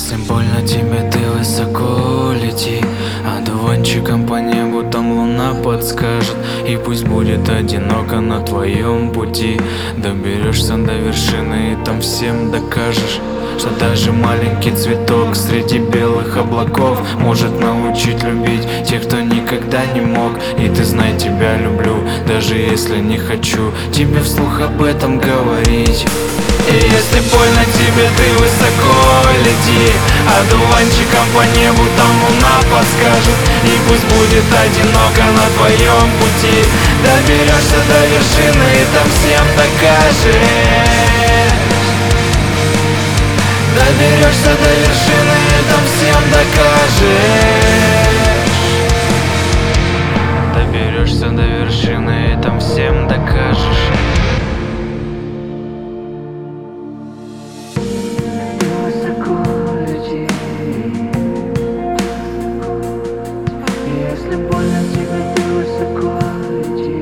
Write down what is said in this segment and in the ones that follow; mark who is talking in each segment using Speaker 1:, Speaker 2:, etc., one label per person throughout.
Speaker 1: Если больно тебе, ты высоко лети, одуванчиком по небу там луна подскажет. И пусть будет одиноко на твоем пути, доберешься до вершины и там всем докажешь, что даже маленький цветок среди белых облаков может научить любить тех, кто никогда не мог. И ты знай, тебя люблю, даже если не хочу тебе вслух об этом говорить. И если больно тебе, ты высоко лети, одуванчиком по небу там луна подскажет. И пусть будет одиноко на твоем пути, доберешься до вершины и там всем докажешь. Доберешься до вершины и там всем докажешь. Доберешься до вершины и там всем докажешь.
Speaker 2: Если больно тебе, ты высоко лети.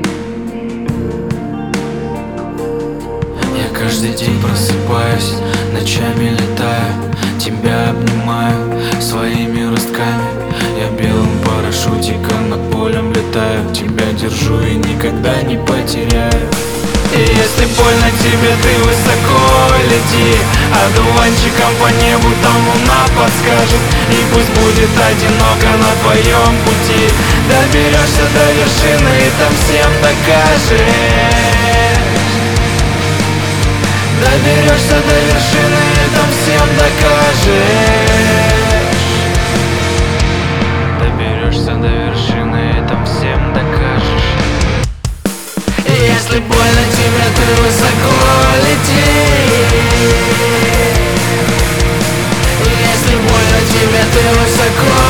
Speaker 1: Я каждый день просыпаюсь, ночами летаю, тебя обнимаю своими ростками. Я белым парашютиком над полем летаю, тебя держу и никогда не потеряю. И если больно тебе, ты высоко лети, одуванчиком по небу там луна подскажет. И пусть будет одиноко на твоем пути, доберешься до вершины и там всем докажешь. Доберешься до вершины и там всем докажешь. Доберешься до вершины и там всем докажешь. Если больно тебе, ты высоко лети. Если больно тебе, ты высоко